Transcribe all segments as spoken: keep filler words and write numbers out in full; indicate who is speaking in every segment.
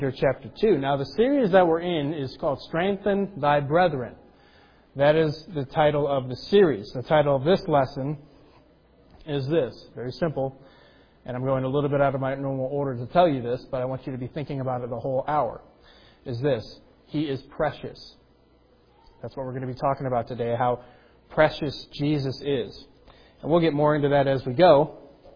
Speaker 1: Chapter two. Now, the series that we're in is called Strengthen Thy Brethren. That is the title of the series. The title of this lesson is this. Very simple. And I'm going a little bit out of my normal order to tell you this, but I want you to be thinking about it the whole hour. Is this. He is precious. That's what we're going to be talking about today, how precious Jesus is. And we'll get more into that as we go.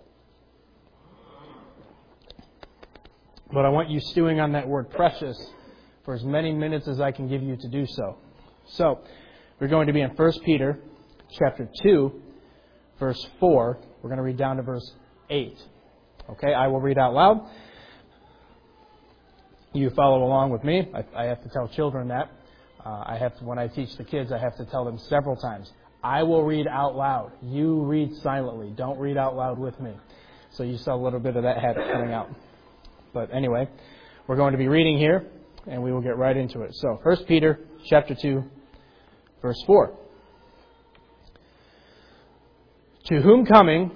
Speaker 1: But I want you stewing on that word precious for as many minutes as I can give you to do so. So, we're going to be in First Peter chapter two, verse four. We're going to read down to verse eight. Okay, I will read out loud. You follow along with me. I, I have to tell children that. Uh, I have to, when I teach the kids, I have to tell them several times. I will read out loud. You read silently. Don't read out loud with me. So you saw a little bit of that habit coming out. But anyway, we're going to be reading here, and we will get right into it. So, First Peter chapter two, verse four. To whom coming,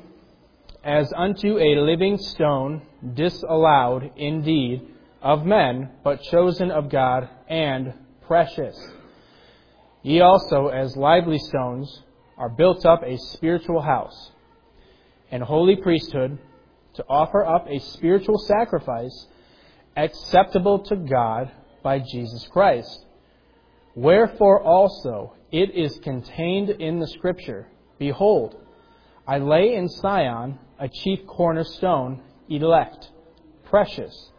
Speaker 1: as unto a living stone, disallowed indeed of men, but chosen of God, and precious. Ye also, as lively stones, are built up a spiritual house, and holy priesthood, to offer up a spiritual sacrifice acceptable to God by Jesus Christ. Wherefore also it is contained in the Scripture, Behold, I lay in Sion a chief cornerstone, elect, precious,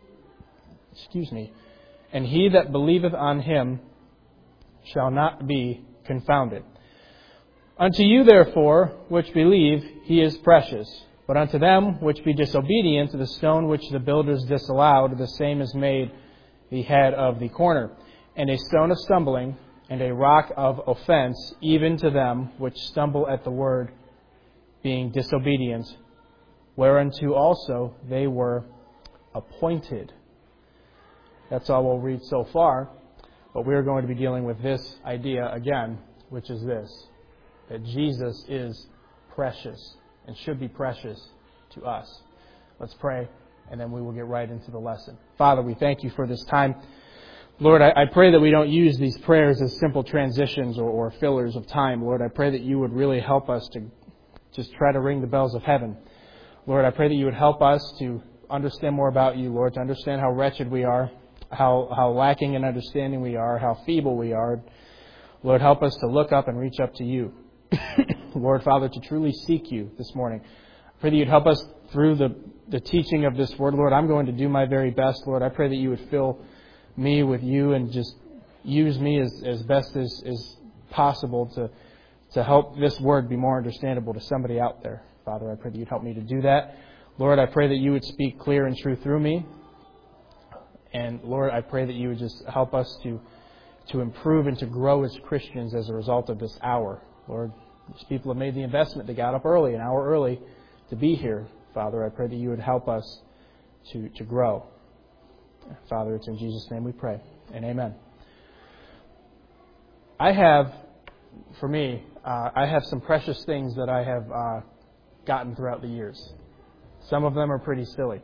Speaker 1: excuse me, and he that believeth on him shall not be confounded. Unto you therefore which believe he is precious. But unto them which be disobedient, the stone which the builders disallowed, the same is made the head of the corner, and a stone of stumbling, and a rock of offense, even to them which stumble at the word, being disobedient, whereunto also they were appointed. That's all we'll read so far, but we're going to be dealing with this idea again, which is this, that Jesus is precious. And should be precious to us. Let's pray, and then we will get right into the lesson. Father, we thank you for this time. Lord, I, I pray that we don't use these prayers as simple transitions or, or fillers of time. Lord, I pray that you would really help us to just try to ring the bells of heaven. Lord, I pray that you would help us to understand more about you, Lord, to understand how wretched we are, how, how lacking in understanding we are, how feeble we are. Lord, help us to look up and reach up to you. Lord, Father, to truly seek you this morning. I pray that you'd help us through the, the teaching of this word. Lord, I'm going to do my very best. Lord, I pray that you would fill me with you and just use me as, as best as, as possible to, to help this word be more understandable to somebody out there. Father, I pray that you'd help me to do that. Lord, I pray that you would speak clear and true through me. And Lord, I pray that you would just help us to, to improve and to grow as Christians as a result of this hour. Lord, these people have made the investment. They got up early, an hour early, to be here. Father, I pray that you would help us to, to grow. Father, it's in Jesus' name we pray. And amen. I have, for me, uh, I have some precious things that I have uh, gotten throughout the years. Some of them are pretty silly.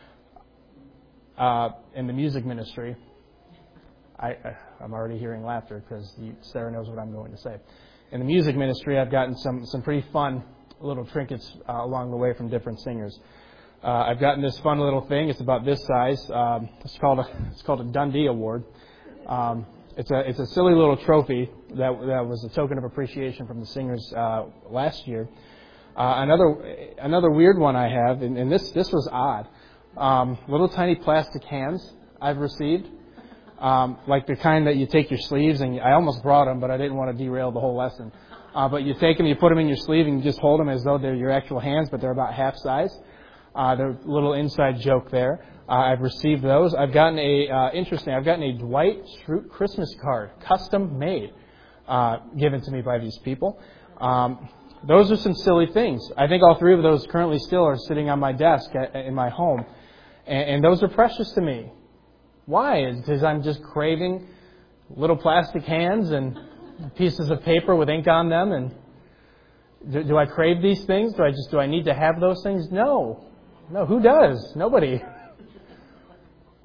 Speaker 1: Uh, in the music ministry, I, I, I'm already hearing laughter because Sarah knows what I'm going to say. In the music ministry, I've gotten some, some pretty fun little trinkets uh, along the way from different singers. Uh, I've gotten this fun little thing. It's about this size. Um, it's called a it's called a Dundee Award. Um, it's a it's a silly little trophy that that was a token of appreciation from the singers uh, last year. Uh, another another weird one I have, and, and this this was odd. Um, little tiny plastic hands I've received. Um, like the kind that you take your sleeves, and I almost brought them, but I didn't want to derail the whole lesson. Uh, but you take them, you put them in your sleeve, and you just hold them as though they're your actual hands, but they're about half size. Uh, they're a little inside joke there. Uh, I've received those. I've gotten a, uh, interesting, I've gotten a Dwight Schrute Christmas card, custom made, uh, given to me by these people. Um, those are some silly things. I think all three of those currently still are sitting on my desk at, in my home, and, and those are precious to me. Why? Is because I'm just craving little plastic hands and pieces of paper with ink on them. And do, do I crave these things? Do I just do I need to have those things? No, no. Who does? Nobody.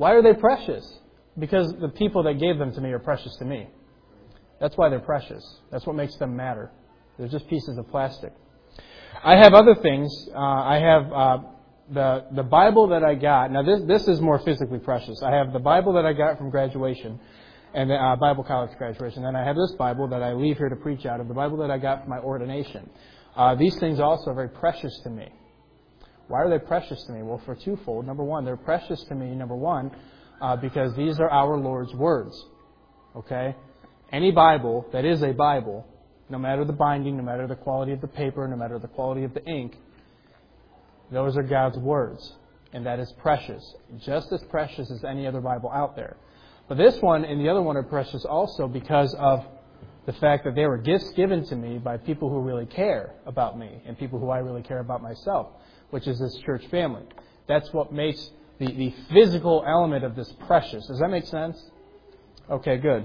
Speaker 1: Why are they precious? Because the people that gave them to me are precious to me. That's why they're precious. That's what makes them matter. They're just pieces of plastic. I have other things. Uh, I have uh, the the Bible that I got. Now, this this is more physically precious. I have the Bible that I got from graduation, and the uh, Bible college graduation. Then I have this Bible that I leave here to preach out of, the Bible that I got from my ordination. Uh, these things also are very precious to me. Why are they precious to me? Well, for twofold. Number one, they're precious to me, number one, uh, because these are our Lord's words. Okay? Any Bible that is a Bible, no matter the binding, no matter the quality of the paper, no matter the quality of the ink, those are God's words. And that is precious. Just as precious as any other Bible out there. But this one and the other one are precious also because of the fact that they were gifts given to me by people who really care about me and people who I really care about myself, which is this church family. That's what makes the, the physical element of this precious. Does that make sense? Okay, good.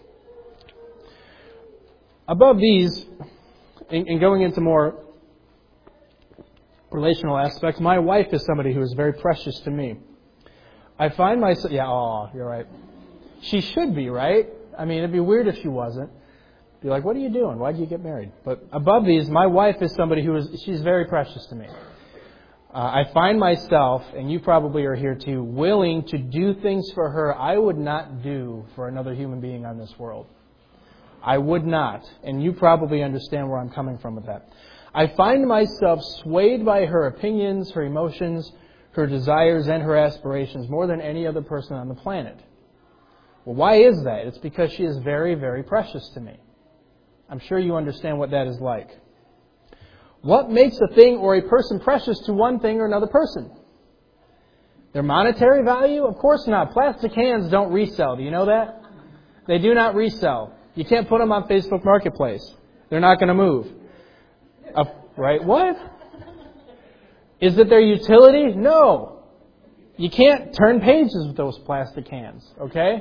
Speaker 1: Above these, and going into more relational aspects, my wife is somebody who is very precious to me. I find myself... Yeah, oh, you're right. She should be, right? I mean, it'd be weird if she wasn't. Be like, what are you doing? Why did you get married? But above these, my wife is somebody who is... She's very precious to me. Uh, I find myself, and you probably are here too, willing to do things for her I would not do for another human being on this world. I would not. And you probably understand where I'm coming from with that. I find myself swayed by her opinions, her emotions, her desires, and her aspirations more than any other person on the planet. Well, why is that? It's because she is very, very precious to me. I'm sure you understand what that is like. What makes a thing or a person precious to one thing or another person? Their monetary value? Of course not. Plastic cans don't resell. Do you know that? They do not resell. You can't put them on Facebook Marketplace. They're not going to move. Uh, right? What? Is it their utility? No. You can't turn pages with those plastic cans. Okay?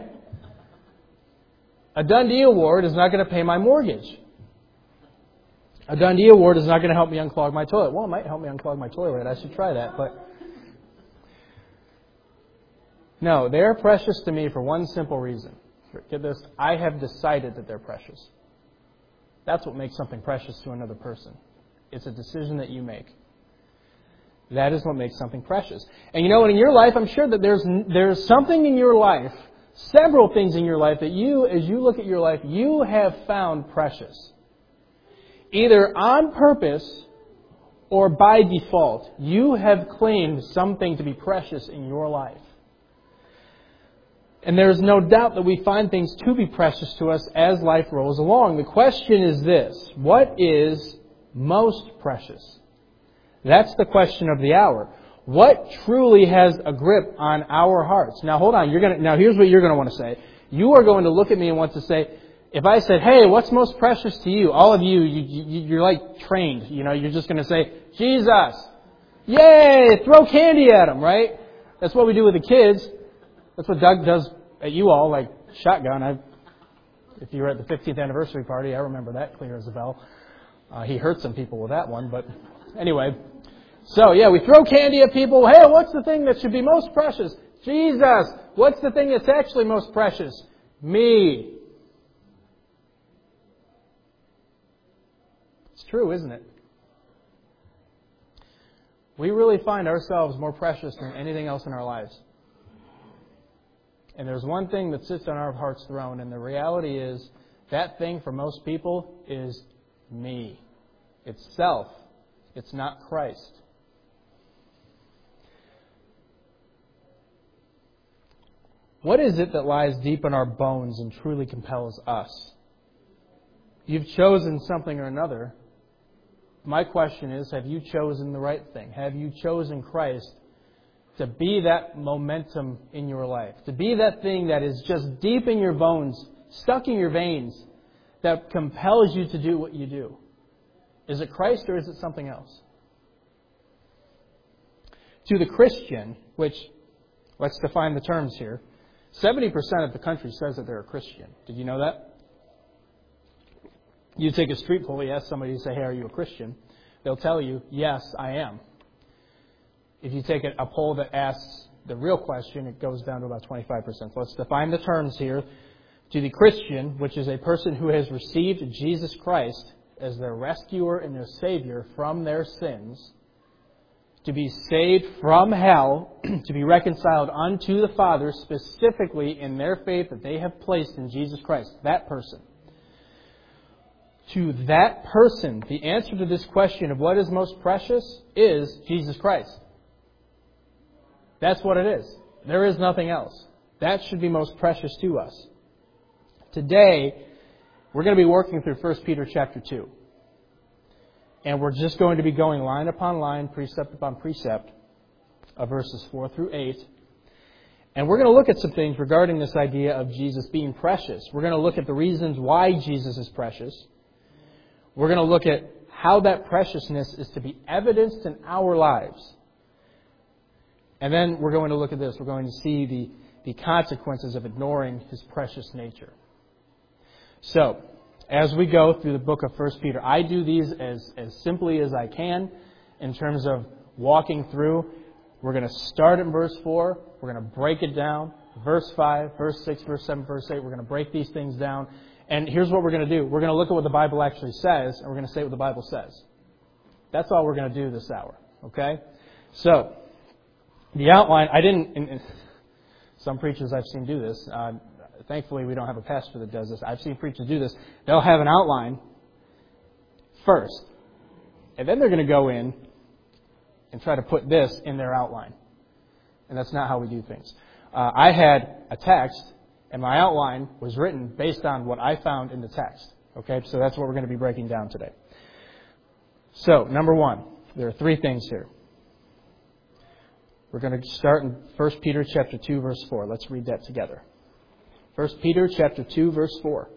Speaker 1: A Dundee Award is not going to pay my mortgage. A Dundee Award is not going to help me unclog my toilet. Well, it might help me unclog my toilet. I should try that. But no, they are precious to me for one simple reason. Get this, I have decided that they're precious. That's what makes something precious to another person. It's a decision that you make. That is what makes something precious. And you know what, in your life, I'm sure that there's there's something in your life, several things in your life that you, as you look at your life, you have found precious. Either on purpose or by default, you have claimed something to be precious in your life. And there is no doubt that we find things to be precious to us as life rolls along. The question is this: what is most precious? That's the question of the hour. What truly has a grip on our hearts? Now hold on, you're gonna now here's what you're gonna want to say. You are going to look at me and want to say, if I said, hey, what's most precious to you? All of you, you, you you're like trained. You know, you're just going to say, Jesus. Yay! Throw candy at him, right? That's what we do with the kids. That's what Doug does at you all, like shotgun. I, if you were at the fifteenth anniversary party, I remember that clear as a bell. Uh, he hurt some people with that one, but anyway. So, yeah, we throw candy at people. Hey, what's the thing that should be most precious? Jesus. What's the thing that's actually most precious? Me. It's true, isn't it? We really find ourselves more precious than anything else in our lives. And there's one thing that sits on our heart's throne, and the reality is that thing for most people is me. It's self. It's not Christ. What is it that lies deep in our bones and truly compels us? You've chosen something or another. My question is, have you chosen the right thing? Have you chosen Christ to be that momentum in your life? To be that thing that is just deep in your bones, stuck in your veins, that compels you to do what you do? Is it Christ or is it something else? To the Christian, which, let's define the terms here, seventy percent of the country says that they're a Christian. Did you know that? You take a street poll, you ask somebody, you say, hey, are you a Christian? They'll tell you, yes, I am. If you take a poll that asks the real question, it goes down to about twenty-five percent. So let's define the terms here. To the Christian, which is a person who has received Jesus Christ as their rescuer and their Savior from their sins, to be saved from hell, to be reconciled unto the Father, specifically in their faith that they have placed in Jesus Christ, that person. To that person, the answer to this question of what is most precious is Jesus Christ. That's what it is. There is nothing else. That should be most precious to us. Today, we're going to be working through First Peter chapter two. And we're just going to be going line upon line, precept upon precept, of verses four through eight. And we're going to look at some things regarding this idea of Jesus being precious. We're going to look at the reasons why Jesus is precious. We're going to look at how that preciousness is to be evidenced in our lives. And then we're going to look at this. We're going to see the, the consequences of ignoring His precious nature. So, as we go through the book of First Peter, I do these as, as simply as I can in terms of walking through. We're going to start at verse four. We're going to break it down. Verse five, verse six, verse seven, verse eight. We're going to break these things down. And here's what we're going to do. We're going to look at what the Bible actually says, and we're going to say what the Bible says. That's all we're going to do this hour. Okay? So, the outline, I didn't... In, in, some preachers I've seen do this. Uh, Thankfully, we don't have a pastor that does this. I've seen preachers do this. They'll have an outline first, and then they're going to go in and try to put this in their outline. And that's not how we do things. Uh, I had a text, and my outline was written based on what I found in the text. Okay, so that's what we're going to be breaking down today. So, number one, there are three things here. We're going to start in First Peter chapter two, verse four. Let's read that together. First Peter chapter two, verse four.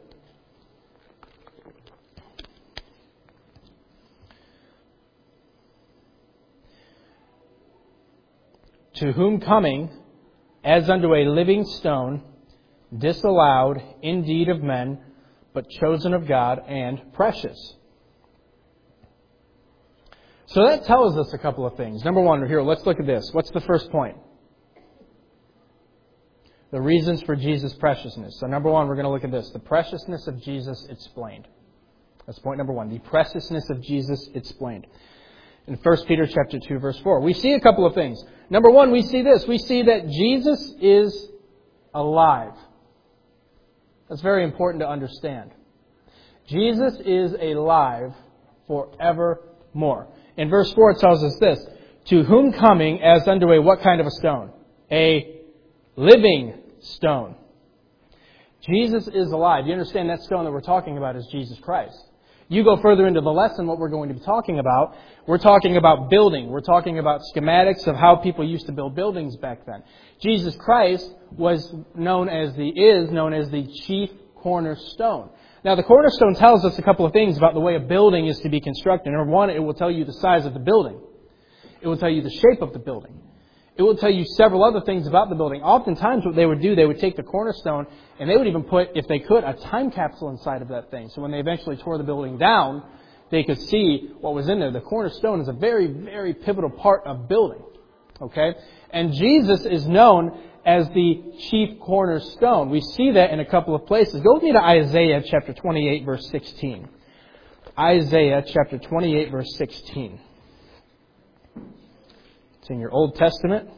Speaker 1: To whom coming, as unto a living stone, disallowed indeed of men, but chosen of God and precious. So that tells us a couple of things. Number one, here, let's look at this. What's the first point? The reasons for Jesus' preciousness. So number one, we're going to look at this. The preciousness of Jesus explained. That's point number one. The preciousness of Jesus explained. In First Peter chapter two, verse four, we see a couple of things. Number one, we see this. We see that Jesus is alive. That's very important to understand. Jesus is alive forevermore. In verse four, it tells us this. To whom coming as unto a what kind of a stone? A living stone. Jesus is alive. You understand that stone that we're talking about is Jesus Christ. You go further into the lesson, what we're going to be talking about, we're talking about building. We're talking about schematics of how people used to build buildings back then. Jesus Christ was known as the, is known as the chief cornerstone. Now, the cornerstone tells us a couple of things about the way a building is to be constructed. Number one, it will tell you the size of the building. It will tell you the shape of the building. It will tell you several other things about the building. Oftentimes what they would do, they would take the cornerstone and they would even put, if they could, a time capsule inside of that thing. So when they eventually tore the building down, they could see what was in there. The cornerstone is a very, very pivotal part of building. Okay? And Jesus is known as the chief cornerstone. We see that in a couple of places. Go with me to Isaiah chapter twenty-eight, verse sixteen. Isaiah chapter twenty-eight, verse sixteen. It's in your Old Testament.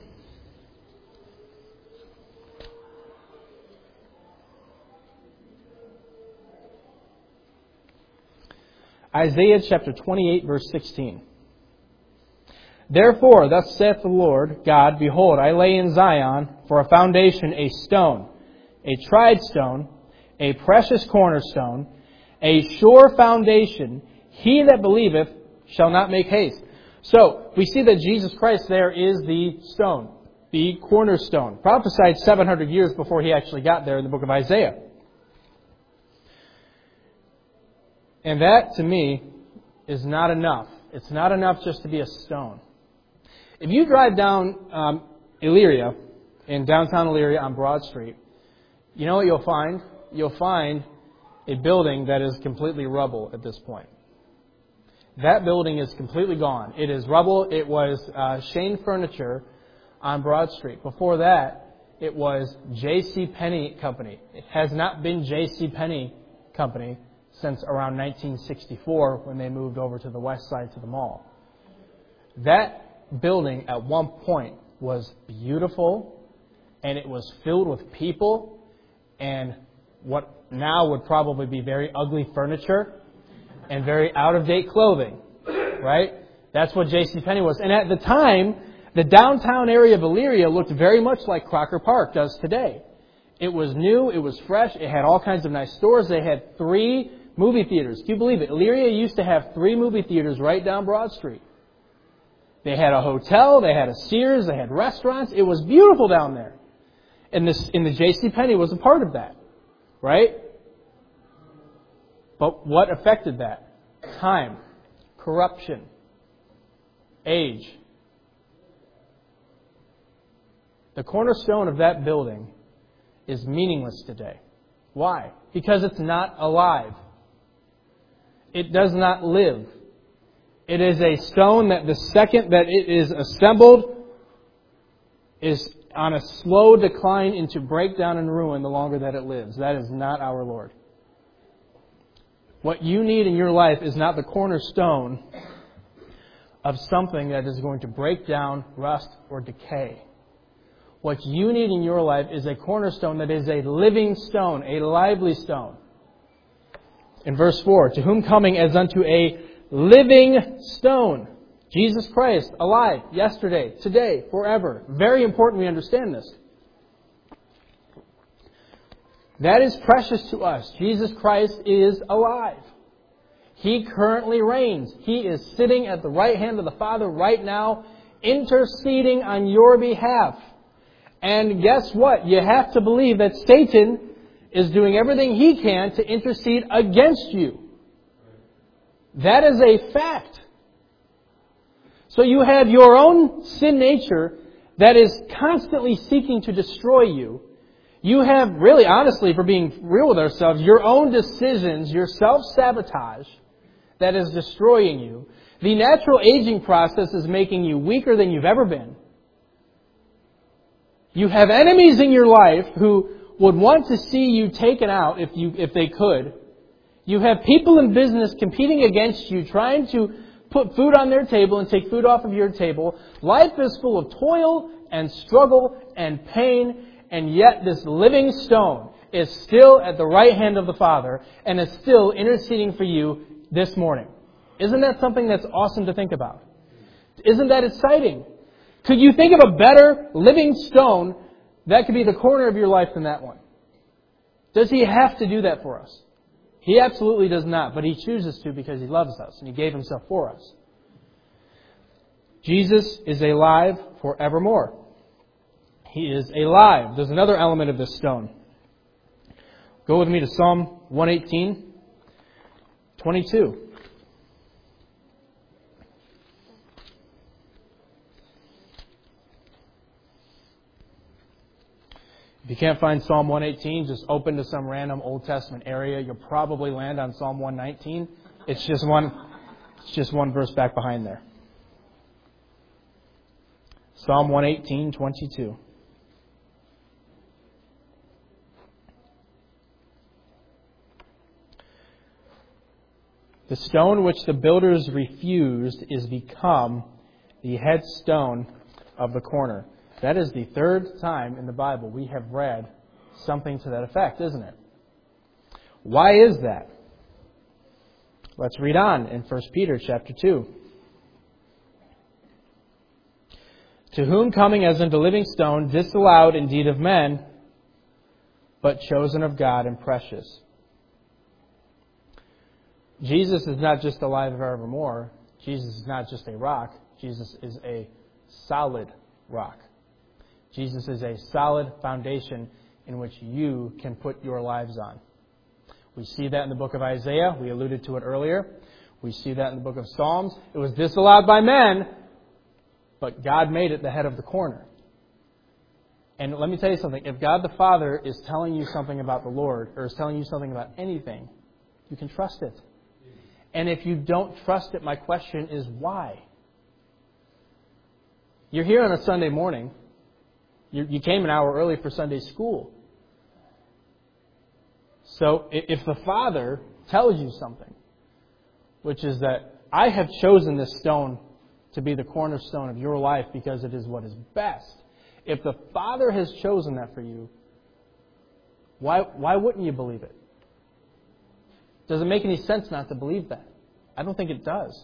Speaker 1: Isaiah chapter twenty-eight, verse sixteen. Therefore, thus saith the Lord God, behold, I lay in Zion for a foundation a stone, a tried stone, a precious cornerstone, a sure foundation. He that believeth shall not make haste. So, we see that Jesus Christ there is the stone, the cornerstone, prophesied seven hundred years before He actually got there in the book of Isaiah. And that, to me, is not enough. It's not enough just to be a stone. If you drive down um, Elyria, in downtown Elyria on Broad Street, you know what you'll find? You'll find a building that is completely rubble at this point. That building is completely gone. It is rubble. It was uh, Shane Furniture on Broad Street. Before that, it was J C. Penney Company. It has not been J C. Penney Company since around nineteen sixty-four when they moved over to the west side to the mall. That building at one point was beautiful, and it was filled with people and what now would probably be very ugly furniture and very out-of-date clothing, right? That's what J C. Penney was. And at the time, the downtown area of Elyria looked very much like Crocker Park does today. It was new, it was fresh, it had all kinds of nice stores. They had three movie theaters. Can you believe it? Elyria used to have three movie theaters right down Broad Street. They had a hotel, they had a Sears, they had restaurants. It was beautiful down there. And this, and the J C. Penney was a part of that, right? But what affected that? Time, corruption, age. The cornerstone of that building is meaningless today. Why? Because it's not alive. It does not live. It is a stone that the second that it is assembled is on a slow decline into breakdown and ruin the longer that it lives. That is not our Lord. What you need in your life is not the cornerstone of something that is going to break down, rust, or decay. What you need in your life is a cornerstone that is a living stone, a lively stone. In verse four, to whom coming as unto a living stone, Jesus Christ, alive, yesterday, today, forever. Very important we understand this. That is precious to us. Jesus Christ is alive. He currently reigns. He is sitting at the right hand of the Father right now, interceding on your behalf. And guess what? You have to believe that Satan is doing everything he can to intercede against you. That is a fact. So you have your own sin nature that is constantly seeking to destroy you. You have, really, honestly, for being real with ourselves, your own decisions, your self-sabotage that is destroying you. The natural aging process is making you weaker than you've ever been. You have enemies in your life who would want to see you taken out if you if they could. You have people in business competing against you, trying to put food on their table and take food off of your table. Life is full of toil and struggle and pain, and yet this living stone is still at the right hand of the Father and is still interceding for you this morning. Isn't that something that's awesome to think about? Isn't that exciting? Could you think of a better living stone that could be the corner of your life than that one? Does He have to do that for us? He absolutely does not, but He chooses to because He loves us and He gave Himself for us. Jesus is alive forevermore. He is alive. There's another element of this stone. Go with me to Psalm one eighteen, twenty-two. If you can't find Psalm one eighteen, just open to some random Old Testament area. You'll probably land on Psalm one nineteen. It's just one, it's just one verse back behind there. Psalm one eighteen, twenty-two. The stone which the builders refused is become the headstone of the corner. That is the third time in the Bible we have read something to that effect, isn't it? Why is that? Let's read on in First Peter chapter two. To whom coming as unto living stone, disallowed indeed of men, but chosen of God and precious. Jesus is not just alive forevermore. Jesus is not just a rock. Jesus is a solid rock. Jesus is a solid foundation in which you can put your lives on. We see that in the book of Isaiah. We alluded to it earlier. We see that in the book of Psalms. It was disallowed by men, but God made it the head of the corner. And let me tell you something. If God the Father is telling you something about the Lord, or is telling you something about anything, you can trust it. And if you don't trust it, my question is why? You're here on a Sunday morning. You, you came an hour early for Sunday school. So if the Father tells you something, which is that I have chosen this stone to be the cornerstone of your life because it is what is best. If the Father has chosen that for you, why, why wouldn't you believe it? Does it make any sense not to believe that? I don't think it does.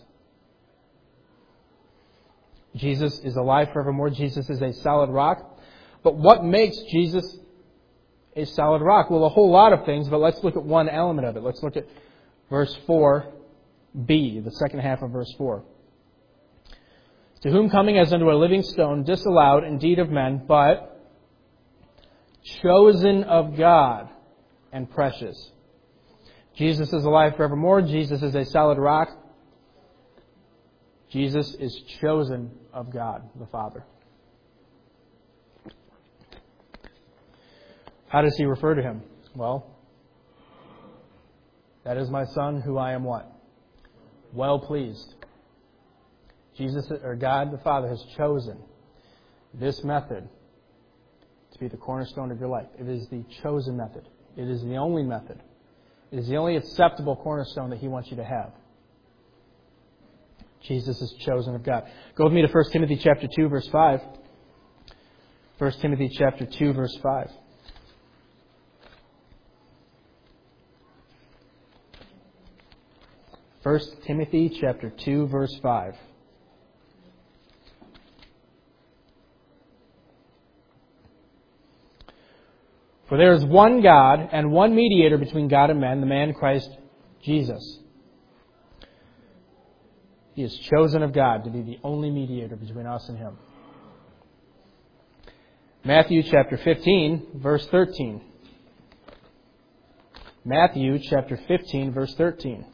Speaker 1: Jesus is alive forevermore. Jesus is a solid rock. But what makes Jesus a solid rock? Well, a whole lot of things, but let's look at one element of it. Let's look at verse four b, the second half of verse four. To whom coming as unto a living stone, disallowed indeed of men, but chosen of God and precious. Jesus is alive forevermore. Jesus is a solid rock. Jesus is chosen of God, the Father. How does he refer to him? Well, that is my Son, who I am what? Well pleased. Jesus, or God the Father, has chosen this method to be the cornerstone of your life. It is the chosen method. It is the only method. It is the only acceptable cornerstone that He wants you to have. Jesus is chosen of God. Go with me to First Timothy chapter two, verse five. First Timothy chapter two, verse five. First Timothy chapter two, verse five. For there is one God and one mediator between God and men, the man Christ Jesus. He is chosen of God to be the only mediator between us and Him. Matthew chapter fifteen, verse thirteen. Matthew chapter fifteen, verse thirteen.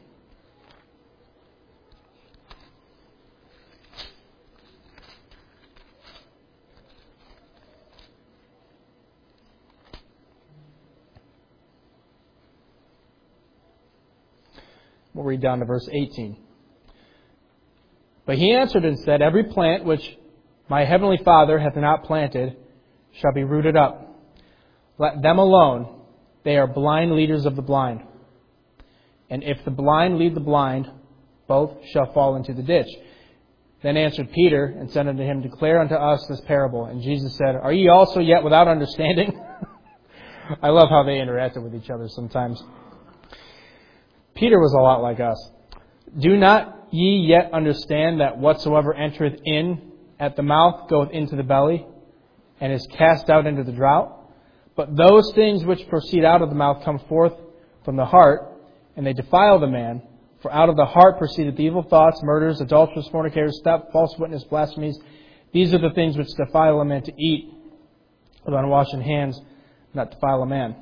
Speaker 1: We'll read down to verse eighteen. But he answered and said, every plant which my heavenly Father hath not planted shall be rooted up. Let them alone. They are blind leaders of the blind. And if the blind lead the blind, both shall fall into the ditch. Then answered Peter and said unto him, declare unto us this parable. And Jesus said, are ye also yet without understanding? I love how they interacted with each other sometimes. Peter was a lot like us. Do not ye yet understand that whatsoever entereth in at the mouth goeth into the belly, and is cast out into the drought? But those things which proceed out of the mouth come forth from the heart, and they defile the man. For out of the heart proceedeth evil thoughts, murders, adulteries, fornicators, theft, false witness, blasphemies. These are the things which defile a man to eat, with unwashed hands not defile a man.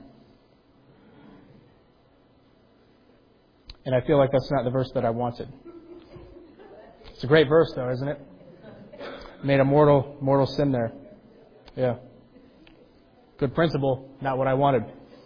Speaker 1: And I feel like that's not the verse that I wanted. It's a great verse, though, isn't it? Made a mortal mortal sin there. Yeah. Good principle, not what I wanted.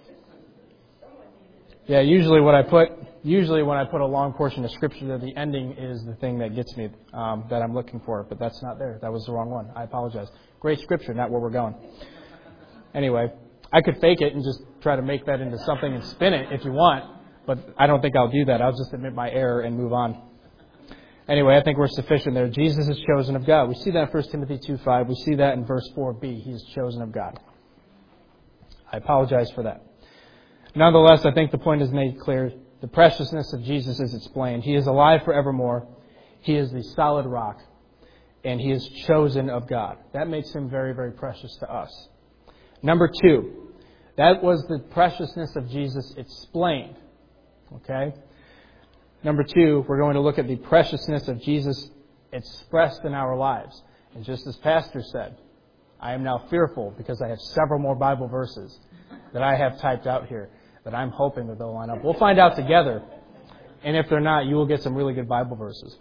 Speaker 1: Yeah, usually what I put, usually when I put a long portion of Scripture there, the ending is the thing that gets me, um, that I'm looking for. But that's not there. That was the wrong one. I apologize. Great Scripture, not where we're going. Anyway, I could fake it and just try to make that into something and spin it if you want. But I don't think I'll do that. I'll just admit my error and move on. Anyway, I think we're sufficient there. Jesus is chosen of God. We see that in First Timothy two five. We see that in verse four b. He is chosen of God. I apologize for that. Nonetheless, I think the point is made clear. The preciousness of Jesus is explained. He is alive forevermore. He is the solid rock. And He is chosen of God. That makes Him very, very precious to us. Number two, that was the preciousness of Jesus explained. Okay? Number two, we're going to look at the preciousness of Jesus expressed in our lives. And just as Pastor said, I am now fearful because I have several more Bible verses that I have typed out here that I'm hoping that they'll line up. We'll find out together. And if they're not, you will get some really good Bible verses.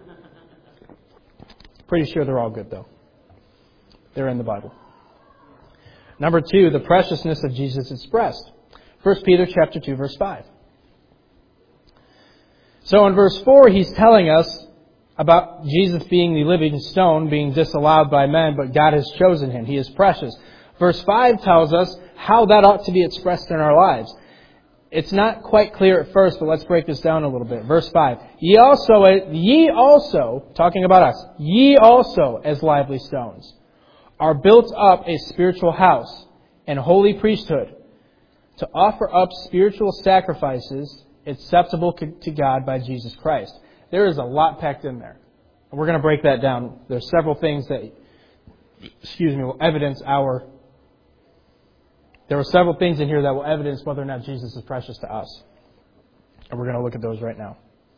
Speaker 1: Pretty sure they're all good, though. They're in the Bible. Number two, the preciousness of Jesus expressed. First Peter chapter two, verse five. So in verse four, he's telling us about Jesus being the living stone, being disallowed by men, but God has chosen Him. He is precious. Verse five tells us how that ought to be expressed in our lives. It's not quite clear at first, but let's break this down a little bit. Verse five. Ye also, ye also, talking about us, ye also as lively stones, are built up a spiritual house and holy priesthood, to offer up spiritual sacrifices acceptable to God by Jesus Christ. There is a lot packed in there. And we're going to break that down. There's several things that, excuse me, will evidence our... There are several things in here that will evidence whether or not Jesus is precious to us. And we're going to look at those right now.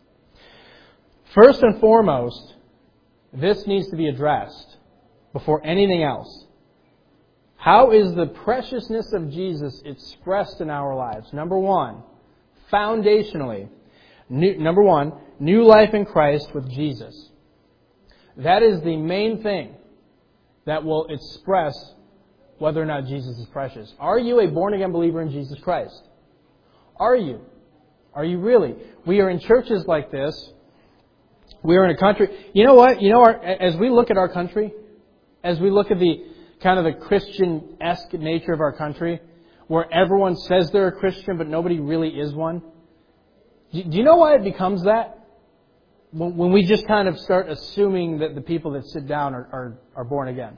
Speaker 1: First and foremost, this needs to be addressed before anything else. How is the preciousness of Jesus expressed in our lives? Number one, foundationally, new, number one, new life in Christ with Jesus. That is the main thing that will express whether or not Jesus is precious. Are you a born-again believer in Jesus Christ? Are you? Are you really? We are in churches like this. We are in a country. You know what? You know, our, as we look at our country, as we look at the kind of the Christian-esque nature of our country, where everyone says they're a Christian, but nobody really is one. Do you know why it becomes that? When we just kind of start assuming that the people that sit down are, are, are born again.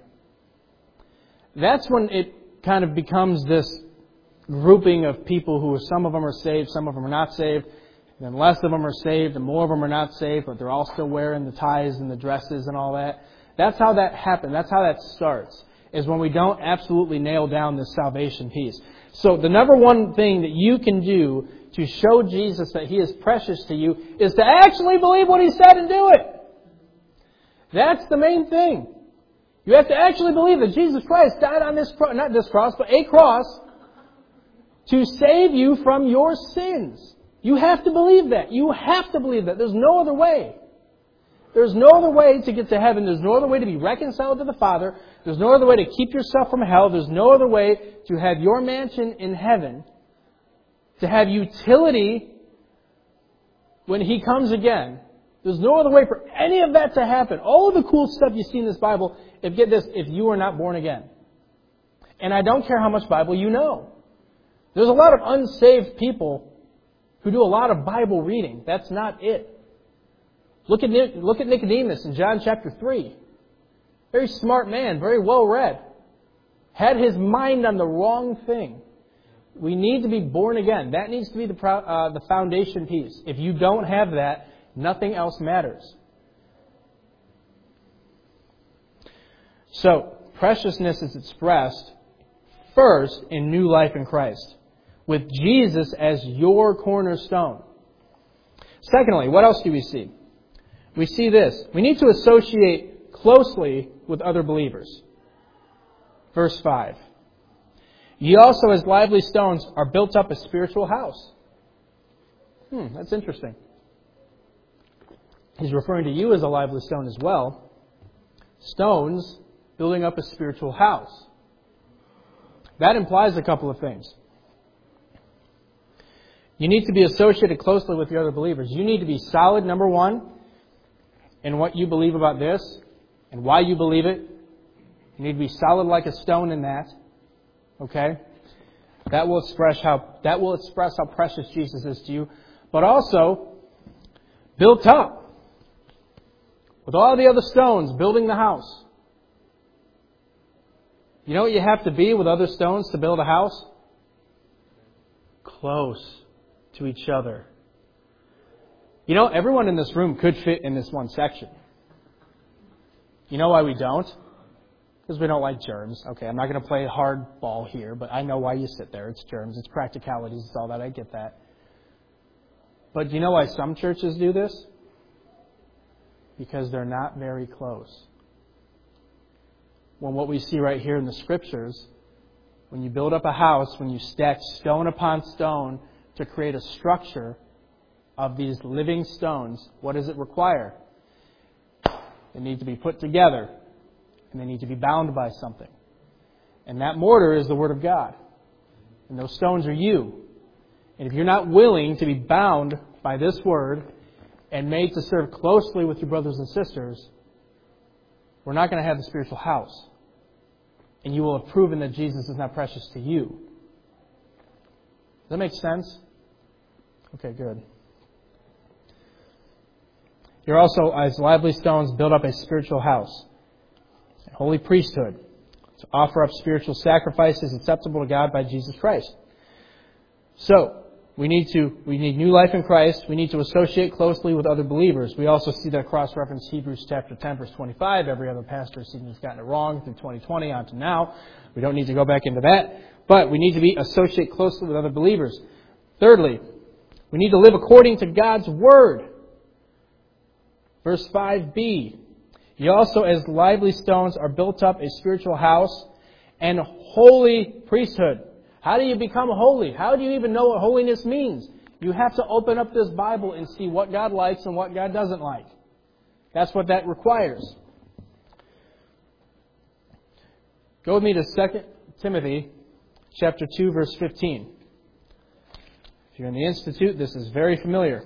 Speaker 1: That's when it kind of becomes this grouping of people who, some of them are saved, some of them are not saved, and then less of them are saved, and more of them are not saved, but they're all still wearing the ties and the dresses and all that. That's how that happens. That's how that starts, is when we don't absolutely nail down this salvation piece. So the number one thing that you can do to show Jesus that He is precious to you is to actually believe what He said and do it. That's the main thing. You have to actually believe that Jesus Christ died on this cross, not this cross, but a cross, to save you from your sins. You have to believe that. You have to believe that. There's no other way. There's no other way to get to heaven. There's no other way to be reconciled to the Father. There's no other way to keep yourself from hell. There's no other way to have your mansion in heaven, to have utility when He comes again. There's no other way for any of that to happen. All of the cool stuff you see in this Bible, if get this, if you are not born again. And I don't care how much Bible you know. There's a lot of unsaved people who do a lot of Bible reading. That's not it. Look at look at Nicodemus in John chapter three. Very smart man, very well read. Had his mind on the wrong thing. We need to be born again. That needs to be the uh, the foundation piece. If you don't have that, nothing else matters. So, preciousness is expressed first in new life in Christ, with Jesus as your cornerstone. Secondly, what else do we see? We see this. We need to associate closely with other believers. Verse five. Ye also as lively stones are built up a spiritual house. Hmm, that's interesting. He's referring to you as a lively stone as well. Stones building up a spiritual house. That implies a couple of things. You need to be associated closely with the other believers. You need to be solid, number one, in what you believe about this and why you believe it. You need to be solid like a stone in that. Okay? That will express how that will express how precious Jesus is to you. But also built up with all the other stones building the house. You know what you have to be with other stones to build a house? Close to each other. You know, everyone in this room could fit in this one section. You know why we don't? Because we don't like germs. Okay, I'm not going to play hardball here, but I know why you sit there. It's germs. It's practicalities. It's all that. I get that. But do you know why some churches do this? Because they're not very close. When what we see right here in the Scriptures, when you build up a house, when you stack stone upon stone to create a structure of these living stones, what does it require? They need to be put together, and they need to be bound by something. And that mortar is the Word of God. And those stones are you. And if you're not willing to be bound by this Word and made to serve closely with your brothers and sisters, we're not going to have the spiritual house. and you will have proven that Jesus is not precious to you. Does that make sense? Okay, good. You're also, as lively stones, build up a spiritual house, a holy priesthood, to offer up spiritual sacrifices acceptable to God by Jesus Christ. So, we need to, we need new life in Christ. We need to associate closely with other believers. We also see that cross-reference Hebrews chapter ten, verse twenty-five. Every other pastor seems to have gotten it wrong through twenty twenty on to now. We don't need to go back into that. But we need to be associate closely with other believers. Thirdly, we need to live according to God's Word. Verse five b. You also, as lively stones, are built up a spiritual house and holy priesthood. How do you become holy? How do you even know what holiness means? You have to open up this Bible and see what God likes and what God doesn't like. That's what that requires. Go with me to Second Timothy chapter two, verse fifteen. If you're in the Institute, this is very familiar.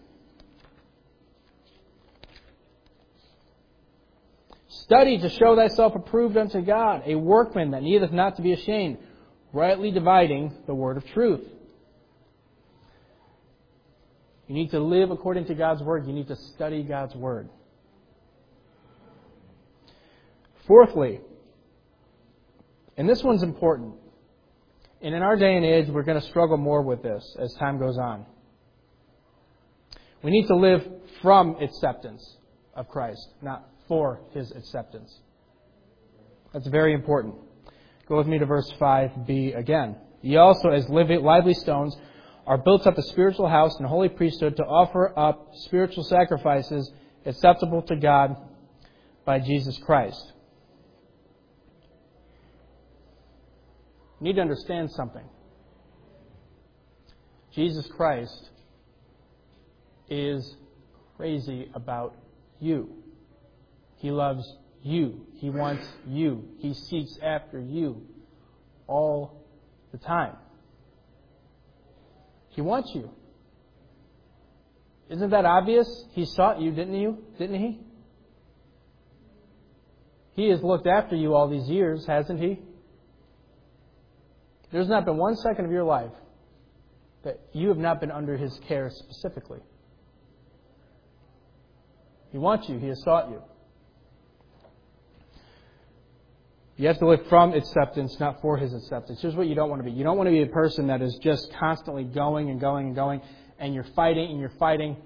Speaker 1: Study to show thyself approved unto God, a workman that needeth not to be ashamed, rightly dividing the word of truth. You need to live according to God's Word. You need to study God's Word. Fourthly, and this one's important, and in our day and age we're going to struggle more with this as time goes on. We need to live from acceptance of Christ, not for His acceptance. That's very important. Go with me to verse five b again. Ye also, as lively stones, are built up a spiritual house and a holy priesthood to offer up spiritual sacrifices acceptable to God by Jesus Christ. You need to understand something. Jesus Christ is crazy about you. He loves you. He wants you. He seeks after you all the time. He wants you. Isn't that obvious? He sought you, didn't you? Didn't he? He has looked after you all these years, hasn't he? There's not been one second of your life that you have not been under His care specifically. He wants you. He has sought you. You have to live from acceptance, not for His acceptance. Here's what you don't want to be. You don't want to be a person that is just constantly going and going and going, and you're fighting and you're fighting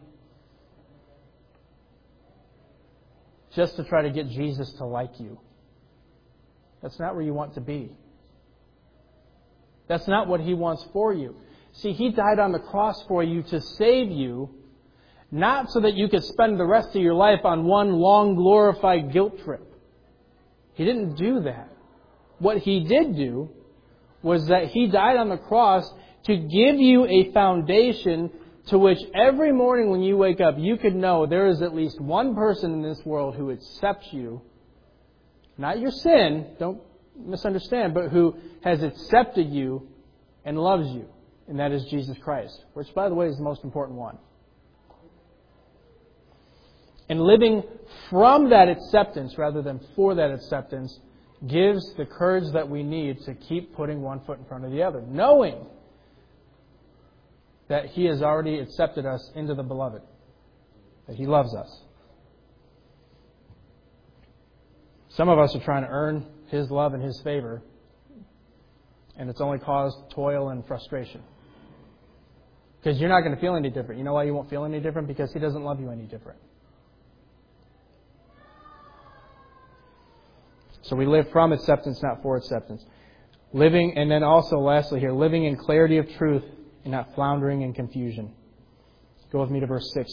Speaker 1: just to try to get Jesus to like you. That's not where you want to be. That's not what He wants for you. See, He died on the cross for you to save you, not so that you could spend the rest of your life on one long glorified guilt trip. He didn't do that. What He did do was that He died on the cross to give you a foundation to which every morning when you wake up, you could know there is at least one person in this world who accepts you, not your sin, don't misunderstand, but who has accepted you and loves you, and that is Jesus Christ, which, by the way, is the most important one. And living from that acceptance rather than for that acceptance gives the courage that we need to keep putting one foot in front of the other, knowing that He has already accepted us into the beloved, that He loves us. Some of us are trying to earn His love and His favor, and it's only caused toil and frustration. Because you're not going to feel any different. You know why you won't feel any different? Because He doesn't love you any different. So we live from acceptance, not for acceptance. Living, and then also lastly here, living in clarity of truth and not floundering in confusion. Go with me to verse six.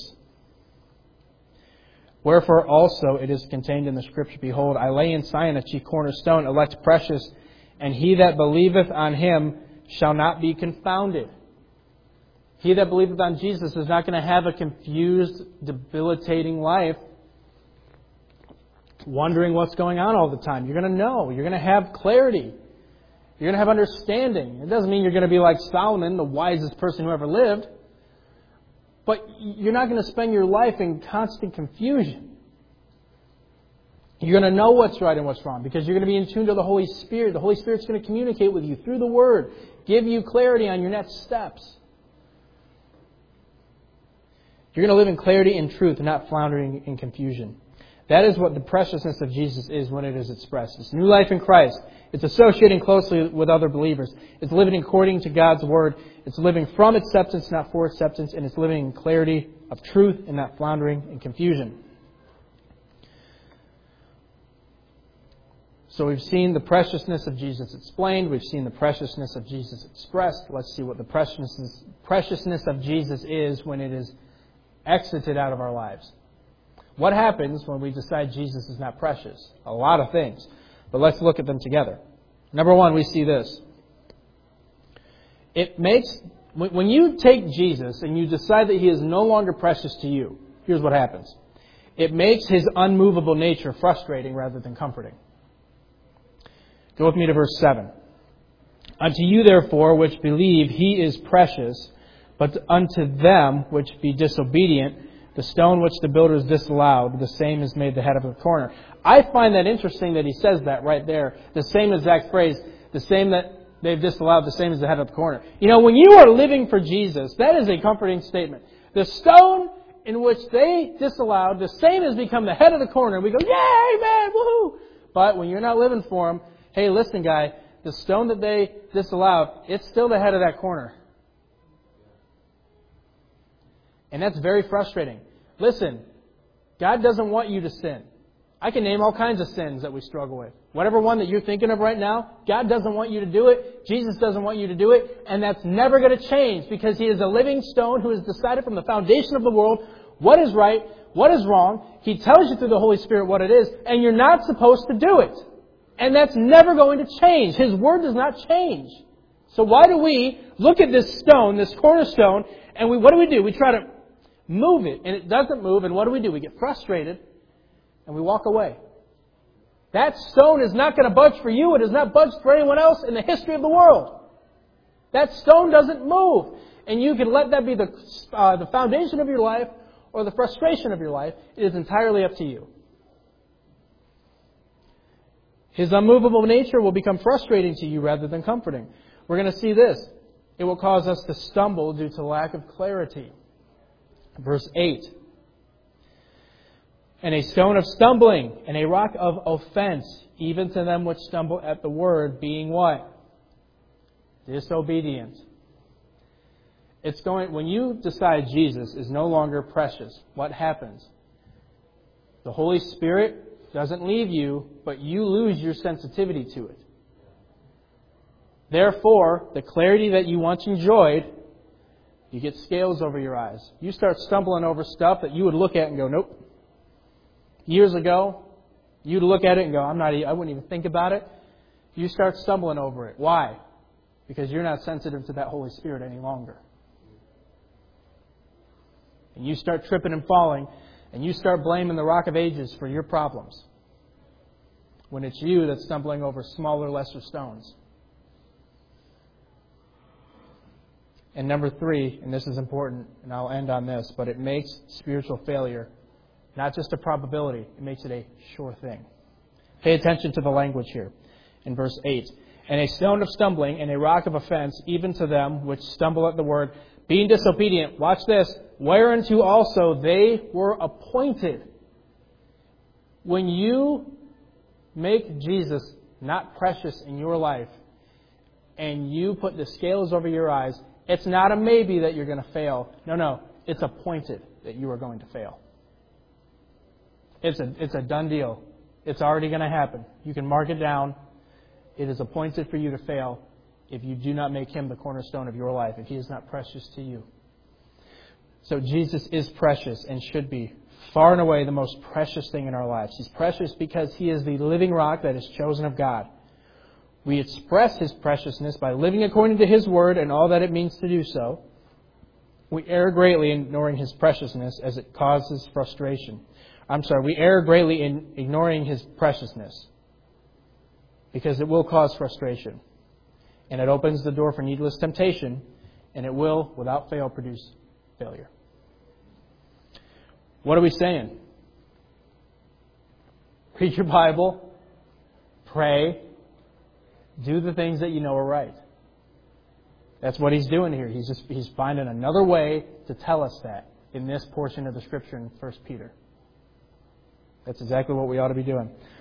Speaker 1: Wherefore also it is contained in the Scripture, Behold, I lay in Zion a chief cornerstone, elect precious, and he that believeth on Him shall not be confounded. He that believeth on Jesus is not going to have a confused, debilitating life, wondering what's going on all the time. You're going to know. You're going to have clarity. You're going to have understanding. It doesn't mean you're going to be like Solomon, the wisest person who ever lived. But you're not going to spend your life in constant confusion. You're going to know what's right and what's wrong because you're going to be in tune to the Holy Spirit. The Holy Spirit's going to communicate with you through the Word, give you clarity on your next steps. You're going to live in clarity and truth, not floundering in confusion. That is what the preciousness of Jesus is when it is expressed. It's new life in Christ. It's associating closely with other believers. It's living according to God's Word. It's living from acceptance, not for acceptance. And it's living in clarity of truth and not floundering in confusion. So we've seen the preciousness of Jesus explained. We've seen the preciousness of Jesus expressed. Let's see what the preciousness, preciousness of Jesus is when it is exited out of our lives. What happens when we decide Jesus is not precious? A lot of things. But let's look at them together. Number one, we see this. It makes, when you take Jesus and you decide that He is no longer precious to you, here's what happens. It makes His unmovable nature frustrating rather than comforting. Go with me to verse seven. Unto you, therefore, which believe, He is precious, but unto them which be disobedient, the stone which the builders disallowed, the same is made the head of the corner. I find that interesting that he says that right there. The same exact phrase, the same that they've disallowed, the same as the head of the corner. You know, when you are living for Jesus, that is a comforting statement. The stone in which they disallowed, the same has become the head of the corner. We go, yay, man, woohoo! But when you're not living for Him, hey, listen, guy, the stone that they disallowed, it's still the head of that corner. And that's very frustrating. Listen, God doesn't want you to sin. I can name all kinds of sins that we struggle with. Whatever one that you're thinking of right now, God doesn't want you to do it. Jesus doesn't want you to do it. And that's never going to change because He is a living stone who has decided from the foundation of the world what is right, what is wrong. He tells you through the Holy Spirit what it is, and you're not supposed to do it. And that's never going to change. His Word does not change. So why do we look at this stone, this cornerstone, and we what do we do? We try to move it, and it doesn't move, and what do we do? We get frustrated, and we walk away. That stone is not going to budge for you. It has not budged for anyone else in the history of the world. That stone doesn't move. And you can let that be the, uh, the foundation of your life or the frustration of your life. It is entirely up to you. His unmovable nature will become frustrating to you rather than comforting. We're going to see this. It will cause us to stumble due to lack of clarity. Verse eight. And a stone of stumbling and a rock of offense, even to them which stumble at the word, being what? Disobedient. It's going, when you decide Jesus is no longer precious, what happens? The Holy Spirit doesn't leave you, but you lose your sensitivity to it. Therefore, the clarity that you once enjoyed, you get scales over your eyes. You start stumbling over stuff that you would look at and go, nope. Years ago, you'd look at it and go, I'm not, I wouldn't even think about it. You start stumbling over it. Why? Because you're not sensitive to that Holy Spirit any longer. And you start tripping and falling, and you start blaming the Rock of Ages for your problems. When it's you that's stumbling over smaller, lesser stones. And number three, and this is important, and I'll end on this, but it makes spiritual failure not just a probability, it makes it a sure thing. Pay attention to the language here in verse eight. And a stone of stumbling and a rock of offense, even to them which stumble at the word, being disobedient, watch this, whereunto also they were appointed. When you make Jesus not precious in your life, and you put the scales over your eyes, it's not a maybe that you're going to fail. No, no, it's appointed that you are going to fail. It's a, it's a done deal. It's already going to happen. You can mark it down. It is appointed for you to fail if you do not make Him the cornerstone of your life, if He is not precious to you. So Jesus is precious and should be far and away the most precious thing in our lives. He's precious because He is the living rock that is chosen of God. We express His preciousness by living according to His Word and all that it means to do so. We err greatly in ignoring His preciousness as it causes frustration. I'm sorry, we err greatly in ignoring His preciousness because it will cause frustration. And it opens the door for needless temptation, and it will, without fail, produce failure. What are we saying? Read your Bible. Pray. Do the things that you know are right. That's what he's doing here. He's just he's finding another way to tell us that in this portion of the Scripture in First Peter. That's exactly what we ought to be doing.